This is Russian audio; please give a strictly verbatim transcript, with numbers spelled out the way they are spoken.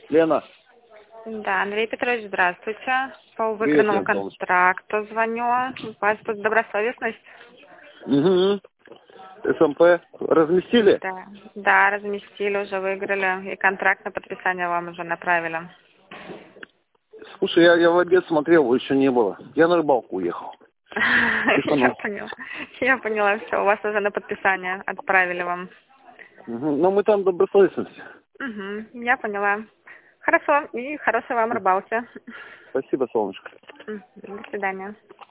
Лена. Да, Андрей Петрович, здравствуйте. По Привет, выигранному Лен, солнышко. контракту звоню. У вас тут добросовестность? Угу. СМП разместили? Да, да, разместили, уже выиграли. И контракт на подписание вам уже направили. Слушай, я, я в обед смотрел, его еще не было. Я на рыбалку уехал. Я поняла. Я поняла, все, у вас уже на подписание отправили вам. Угу. Но мы там добросовестность. Угу, я поняла. Хорошо, и хорошей вам рыбалки. Спасибо, солнышко. До свидания.